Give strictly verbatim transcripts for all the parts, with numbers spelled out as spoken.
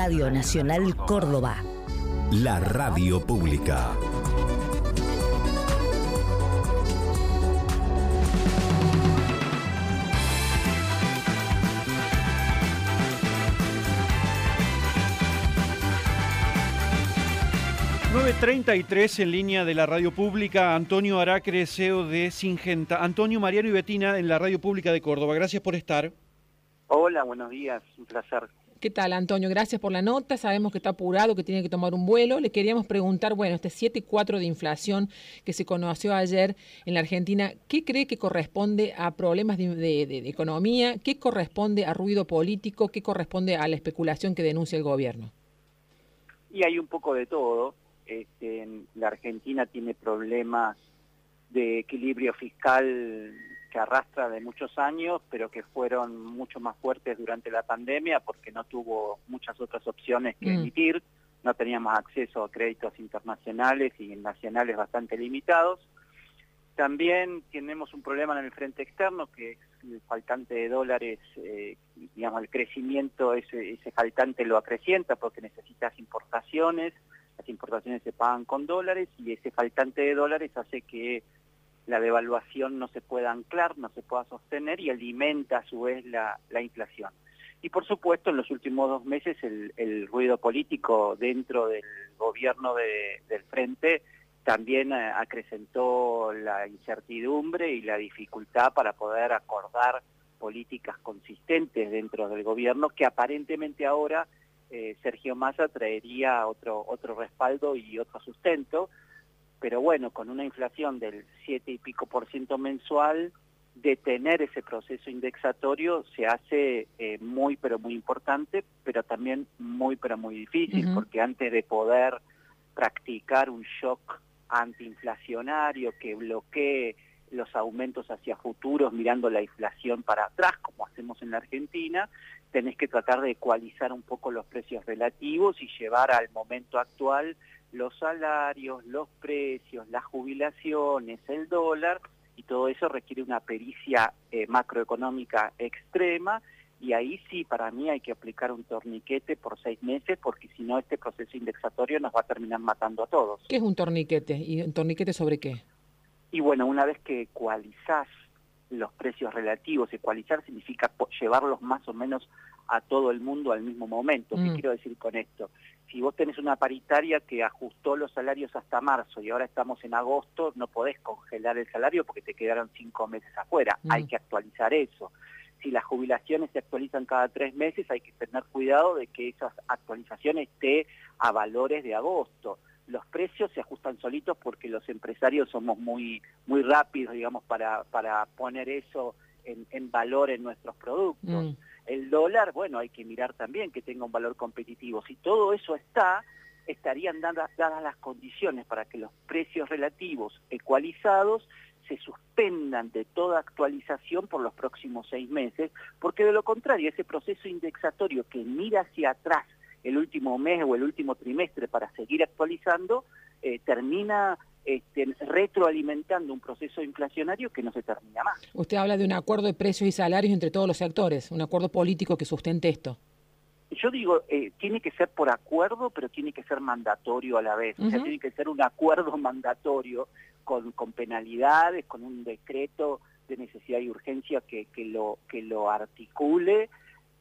Radio Nacional Córdoba. La radio pública. nueve treinta y tres en línea de la radio pública, Antonio Aracre, C E O de Syngenta. Antonio, Mariano y Betina en la radio pública de Córdoba. Gracias por estar. Hola, buenos días, un placer. ¿Qué tal, Antonio? Gracias por la nota. Sabemos que está apurado, que tiene que tomar un vuelo. Le queríamos preguntar, bueno, este siete coma cuatro de inflación que se conoció ayer en la Argentina, ¿qué cree que corresponde a problemas de, de, de, de economía? ¿Qué corresponde a ruido político? ¿Qué corresponde a la especulación que denuncia el gobierno? Y hay un poco de todo. Este, la Argentina tiene problemas de equilibrio fiscal que arrastra de muchos años, pero que fueron mucho más fuertes durante la pandemia porque no tuvo muchas otras opciones que mm. emitir, no teníamos acceso a créditos internacionales y nacionales bastante limitados. También tenemos un problema en el frente externo, que es el faltante de dólares, eh, digamos, el crecimiento, ese, ese faltante lo acrecienta porque necesitas importaciones, las importaciones se pagan con dólares y ese faltante de dólares hace que la devaluación no se pueda anclar, no se pueda sostener y alimenta a su vez la, la inflación. Y por supuesto en los últimos dos meses el, el ruido político dentro del gobierno de, del Frente también acrecentó la incertidumbre y la dificultad para poder acordar políticas consistentes dentro del gobierno que aparentemente ahora eh, Sergio Massa traería otro, otro respaldo y otro sustento. Pero bueno, con una inflación del siete y pico por ciento mensual, detener ese proceso indexatorio se hace eh, muy pero muy importante, pero también muy pero muy difícil, uh-huh. porque antes de poder practicar un shock antiinflacionario que bloquee los aumentos hacia futuros mirando la inflación para atrás, como hacemos en la Argentina, tenés que tratar de ecualizar un poco los precios relativos y llevar al momento actual los salarios, los precios, las jubilaciones, el dólar, y todo eso requiere una pericia eh, macroeconómica extrema, y ahí sí, para mí hay que aplicar un torniquete por seis meses, porque si no este proceso indexatorio nos va a terminar matando a todos. ¿Qué es un torniquete? ¿Y un torniquete sobre qué? Y bueno, una vez que ecualizás los precios relativos, ecualizar significa llevarlos más o menos a todo el mundo al mismo momento. ¿Qué mm. quiero decir con esto? Si vos tenés una paritaria que ajustó los salarios hasta marzo y ahora estamos en agosto, no podés congelar el salario porque te quedaron cinco meses afuera. Mm. Hay que actualizar eso. Si las jubilaciones se actualizan cada tres meses, hay que tener cuidado de que esas actualizaciones estén a valores de agosto. Los precios se ajustan solitos porque los empresarios somos muy muy rápidos, digamos, para, para poner eso en, en valor en nuestros productos. Mm. El dólar, bueno, hay que mirar también que tenga un valor competitivo. Si todo eso está, estarían dadas, dadas las condiciones para que los precios relativos ecualizados se suspendan de toda actualización por los próximos seis meses, porque de lo contrario, ese proceso indexatorio que mira hacia atrás el último mes o el último trimestre para seguir actualizando, eh, termina este, retroalimentando un proceso inflacionario que no se termina más. Usted habla de un acuerdo de precios y salarios entre todos los sectores, un acuerdo político que sustente esto. Yo digo, eh, tiene que ser por acuerdo, pero tiene que ser mandatorio a la vez. Uh-huh. O sea, tiene que ser un acuerdo mandatorio con, con penalidades, con un decreto de necesidad y urgencia que, que, lo, que lo articule.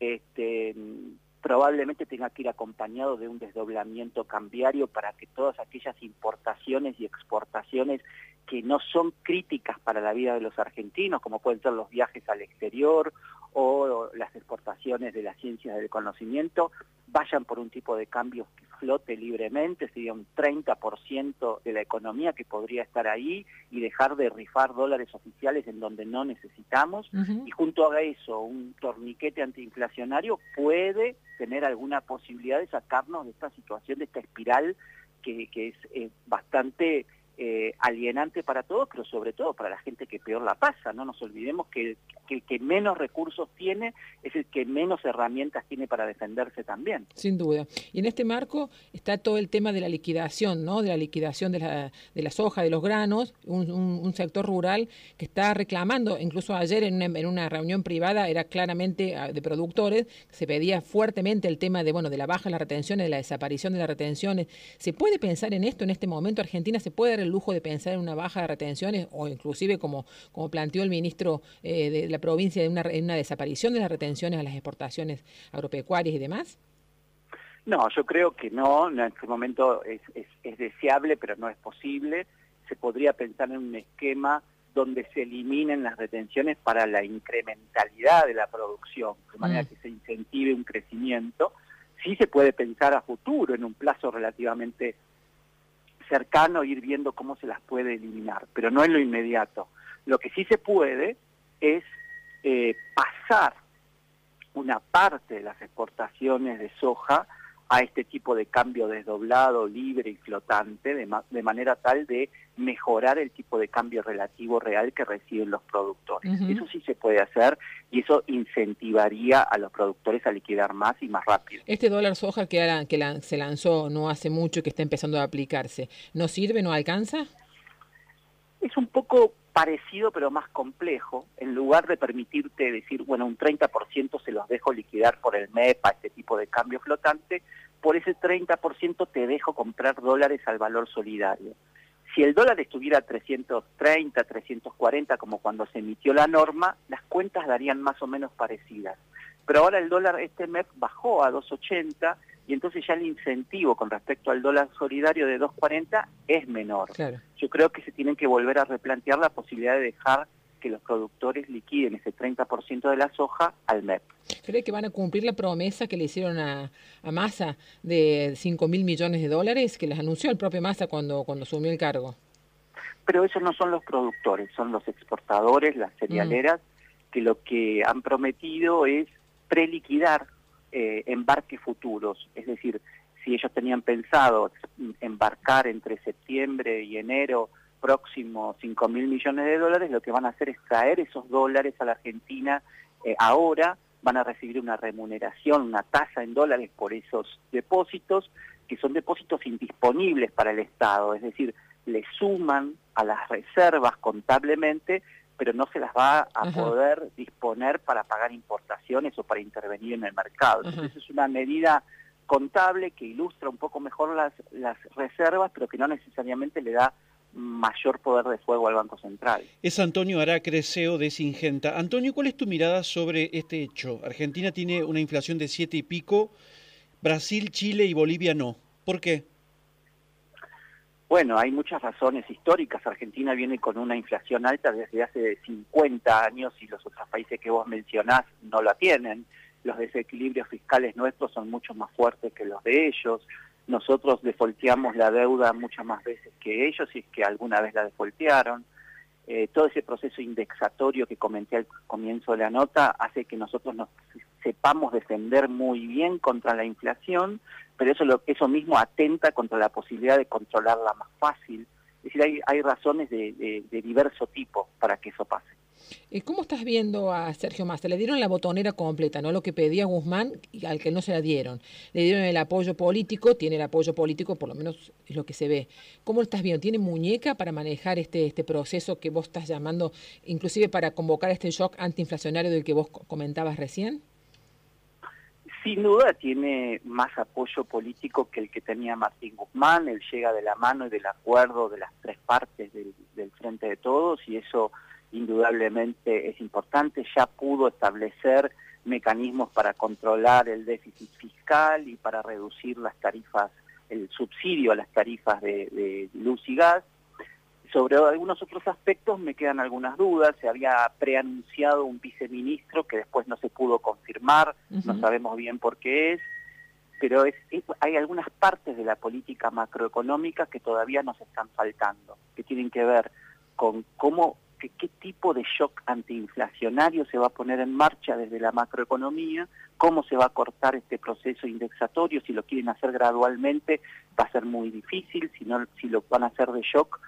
Este, probablemente tenga que ir acompañado de un desdoblamiento cambiario para que todas aquellas importaciones y exportaciones que no son críticas para la vida de los argentinos, como pueden ser los viajes al exterior o las exportaciones de las ciencias del conocimiento, vayan por un tipo de cambio que flote libremente, sería un treinta por ciento de la economía que podría estar ahí y dejar de rifar dólares oficiales en donde no necesitamos. Uh-huh. Y junto a eso, un torniquete antiinflacionario puede tener alguna posibilidad de sacarnos de esta situación, de esta espiral que, que es eh, bastante eh, alienante para todos, pero sobre todo para la gente que peor la pasa. No nos olvidemos que, que el que menos recursos tiene es el que menos herramientas tiene para defenderse también. Sin duda. Y en este marco está todo el tema de la liquidación, ¿no? De la liquidación de la, de la soja, de los granos, un, un, un sector rural que está reclamando, incluso ayer en una, en una reunión privada era claramente de productores, se pedía fuertemente el tema de, bueno, de la baja de las retenciones, de la desaparición de las retenciones. ¿Se puede pensar en esto en este momento? ¿Argentina se puede dar el lujo de pensar en una baja de retenciones o inclusive como, como planteó el ministro eh, de la provincia, de una, en una desaparición de las retenciones a las exportaciones agropecuarias y demás? No, yo creo que no, en este momento es, es, es deseable, pero no es posible. Se podría pensar en un esquema donde se eliminen las retenciones para la incrementalidad de la producción, de manera mm. que se incentive un crecimiento. Sí se puede pensar a futuro, en un plazo relativamente cercano, ir viendo cómo se las puede eliminar, pero no en lo inmediato. Lo que sí se puede es eh, pasar una parte de las exportaciones de soja a este tipo de cambio desdoblado, libre y flotante, de, ma de manera tal de mejorar el tipo de cambio relativo real que reciben los productores. Uh-huh. Eso sí se puede hacer y eso incentivaría a los productores a liquidar más y más rápido. Este dólar soja que, ahora, que la, se lanzó no hace mucho, que está empezando a aplicarse, ¿no sirve, no alcanza? Es un poco parecido pero más complejo. En lugar de permitirte decir, bueno, un treinta por ciento se los dejo liquidar por el M E P a este tipo de cambio flotante, por ese treinta por ciento te dejo comprar dólares al valor solidario. Si el dólar estuviera a trescientos treinta, trescientos cuarenta, como cuando se emitió la norma, las cuentas darían más o menos parecidas. Pero ahora el dólar, este M E P bajó a dos ochenta y entonces ya el incentivo con respecto al dólar solidario de dos cuarenta es menor. Claro. Yo creo que se tienen que volver a replantear la posibilidad de dejar que los productores liquiden ese treinta por ciento de la soja al M E P. ¿Cree que van a cumplir la promesa que le hicieron a, a Massa de cinco mil millones de dólares, que les anunció el propio Massa cuando, cuando asumió el cargo? Pero esos no son los productores, son los exportadores, las cerealeras, mm. que lo que han prometido es preliquidar eh, embarques futuros. Es decir, si ellos tenían pensado embarcar entre septiembre y enero próximo cinco mil millones de dólares, lo que van a hacer es traer esos dólares a la Argentina eh, ahora, van a recibir una remuneración, una tasa en dólares por esos depósitos, que son depósitos indisponibles para el Estado, es decir, le suman a las reservas contablemente, pero no se las va a Ajá. poder disponer para pagar importaciones o para intervenir en el mercado. Ajá. Entonces es una medida contable que ilustra un poco mejor las, las reservas, pero que no necesariamente le da mayor poder de fuego al Banco Central. Es Antonio Aracre, C E O de Syngenta. Antonio, ¿cuál es tu mirada sobre este hecho? Argentina tiene una inflación de siete y pico, Brasil, Chile y Bolivia no. ¿Por qué? Bueno, hay muchas razones históricas. Argentina viene con una inflación alta desde hace cincuenta años y los otros países que vos mencionás no la tienen. Los desequilibrios fiscales nuestros son mucho más fuertes que los de ellos. Nosotros defolteamos la deuda muchas más veces que ellos, si es que alguna vez la defoltearon. Eh, todo ese proceso indexatorio que comenté al comienzo de la nota hace que nosotros nos sepamos defender muy bien contra la inflación, pero eso, lo, eso mismo atenta contra la posibilidad de controlarla más fácil. Es decir, hay, hay razones de, de, de diverso tipo para que eso pase. ¿Cómo estás viendo a Sergio Massa? Le dieron la botonera completa, ¿no? Lo que pedía Guzmán, al que no se la dieron. Le dieron el apoyo político, tiene el apoyo político, por lo menos es lo que se ve. ¿Cómo lo estás viendo? ¿Tiene muñeca para manejar este, este proceso que vos estás llamando, inclusive para convocar este shock antiinflacionario del que vos comentabas recién? Sin duda tiene más apoyo político que el que tenía Martín Guzmán. Él llega de la mano y del acuerdo de las tres partes del, del Frente de Todos, y eso indudablemente es importante. Ya pudo establecer mecanismos para controlar el déficit fiscal y para reducir las tarifas, el subsidio a las tarifas de, de luz y gas. Sobre algunos otros aspectos me quedan algunas dudas. Se había preanunciado un viceministro que después no se pudo confirmar, uh-huh. no sabemos bien por qué es, pero es, es, hay algunas partes de la política macroeconómica que todavía nos están faltando, que tienen que ver con cómo, que, qué tipo de shock antiinflacionario se va a poner en marcha desde la macroeconomía, cómo se va a cortar este proceso indexatorio. Si lo quieren hacer gradualmente va a ser muy difícil, si, no, si lo van a hacer de shock,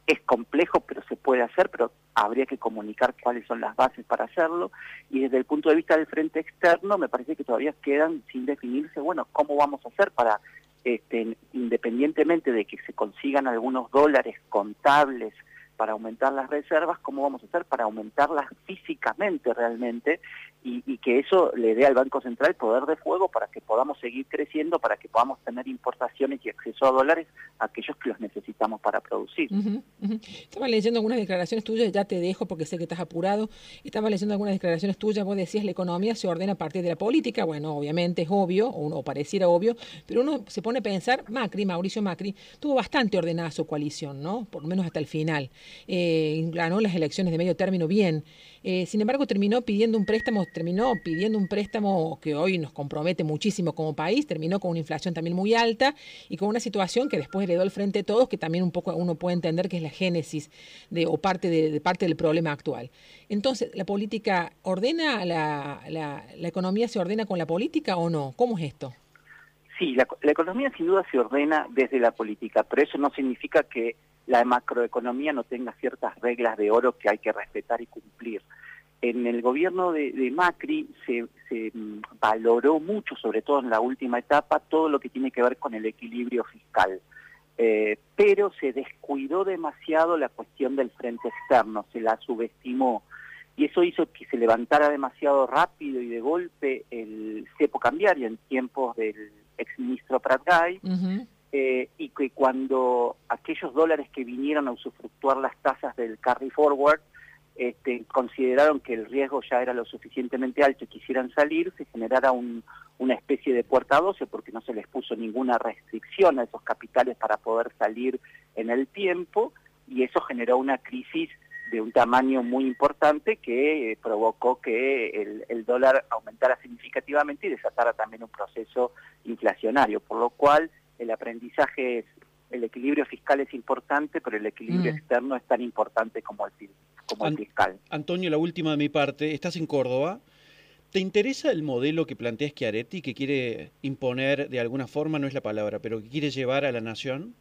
es complejo, pero se puede hacer, pero habría que comunicar cuáles son las bases para hacerlo. Y desde el punto de vista del frente externo, me parece que todavía quedan sin definirse, bueno, cómo vamos a hacer para, este, independientemente de que se consigan algunos dólares contables para aumentar las reservas, cómo vamos a hacer para aumentarlas físicamente realmente y, y que eso le dé al Banco Central poder de fuego para que podamos seguir creciendo, para que podamos tener importaciones y acceso a dólares a aquellos que los necesitamos para producir. Uh-huh, uh-huh. Estaba leyendo algunas declaraciones tuyas, ya te dejo porque sé que estás apurado. Estaba leyendo algunas declaraciones tuyas, vos decías la economía se ordena a partir de la política. Bueno, obviamente es obvio, o, uno, o pareciera obvio, pero uno se pone a pensar, Macri, Mauricio Macri, tuvo bastante ordenada su coalición, ¿no? Por lo menos hasta el final. Eh, ganó las elecciones de medio término bien. Eh, sin embargo, terminó pidiendo un préstamo, terminó pidiendo un préstamo que hoy nos compromete muchísimo como país, terminó con una inflación también muy alta y con una situación que después heredó al frente de todos, que también un poco uno puede entender que es la génesis de, o parte de, de parte del problema actual. Entonces, ¿la política ordena, la, la, la economía se ordena con la política o no? ¿Cómo es esto? Sí, la, la economía sin duda se ordena desde la política, pero eso no significa que la macroeconomía no tenga ciertas reglas de oro que hay que respetar y cumplir. En el gobierno de, de Macri se, se valoró mucho, sobre todo en la última etapa, todo lo que tiene que ver con el equilibrio fiscal. Eh, pero se descuidó demasiado la cuestión del frente externo, se la subestimó. Y eso hizo que se levantara demasiado rápido y de golpe el cepo cambiario en tiempos del exministro Pratgay, uh-huh. eh, y que cuando aquellos dólares que vinieron a usufructuar las tasas del carry forward, este, consideraron que el riesgo ya era lo suficientemente alto y quisieran salir, se generara un, una especie de puerta doce porque no se les puso ninguna restricción a esos capitales para poder salir en el tiempo, y eso generó una crisis de un tamaño muy importante que eh, provocó que el, el dólar aumentara significativamente y desatara también un proceso inflacionario, por lo cual el aprendizaje es, el equilibrio fiscal es importante, pero el equilibrio mm. externo es tan importante como el, como el fiscal. Antonio, la última de mi parte, estás en Córdoba. ¿Te interesa el modelo que plantea Schiaretti, que quiere imponer de alguna forma, no es la palabra, pero que quiere llevar a la nación?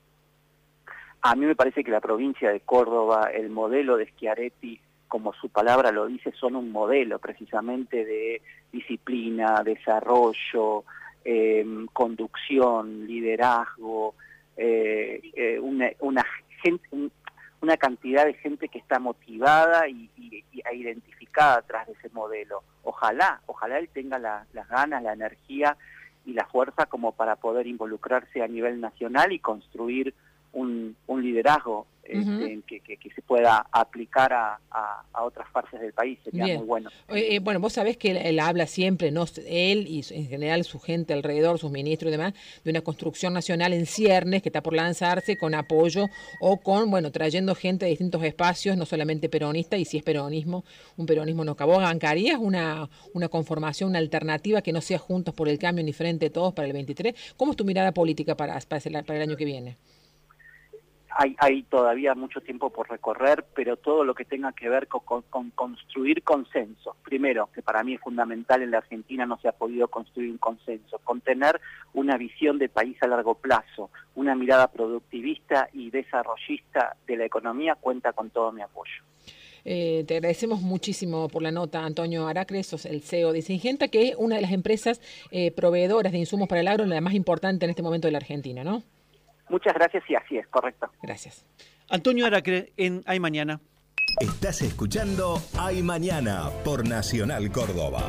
A mí me parece que la provincia de Córdoba, el modelo de Schiaretti, como su palabra lo dice, son un modelo precisamente de disciplina, desarrollo, eh, conducción, liderazgo, eh, eh, una, una, gente, una cantidad de gente que está motivada y, y, y identificada atrás de ese modelo. Ojalá, ojalá él tenga la, las ganas, la energía y la fuerza como para poder involucrarse a nivel nacional y construir Un, un liderazgo este, uh-huh. que, que, que se pueda aplicar a, a, a otras partes del país, sería Bien. muy bueno. Eh, bueno, vos sabés que él, él habla siempre, no él y en general su gente alrededor, sus ministros y demás, de una construcción nacional en ciernes que está por lanzarse con apoyo o con, bueno, trayendo gente de distintos espacios, no solamente peronista, y si es peronismo, un peronismo no acabó. ¿Bancarías una, una conformación, una alternativa que no sea Juntos por el Cambio ni Frente de Todos para el veintitrés? ¿Cómo es tu mirada política para, para, el, para el año que viene? Hay, hay todavía mucho tiempo por recorrer, pero todo lo que tenga que ver con, con, con construir consensos. Primero, que para mí es fundamental, en la Argentina no se ha podido construir un consenso, con tener una visión de país a largo plazo, una mirada productivista y desarrollista de la economía, cuenta con todo mi apoyo. Eh, te agradecemos muchísimo por la nota, Antonio Aracre, sos el C E O de Syngenta, que es una de las empresas eh, proveedoras de insumos para el agro, la más importante en este momento de la Argentina, ¿no? Muchas gracias y así es, correcto. Gracias. Antonio Aracre en Hay Mañana. Estás escuchando Hay Mañana por Nacional Córdoba.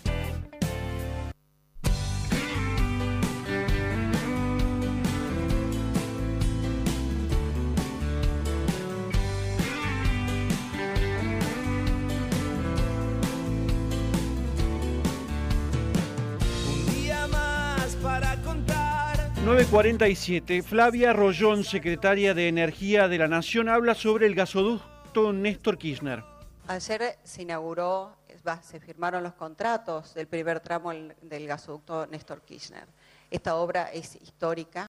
nueve cuarenta y siete. Flavia Rollón, secretaria de Energía de la Nación, habla sobre el gasoducto Néstor Kirchner. Ayer se inauguró, se firmaron los contratos del primer tramo del gasoducto Néstor Kirchner. Esta obra es histórica.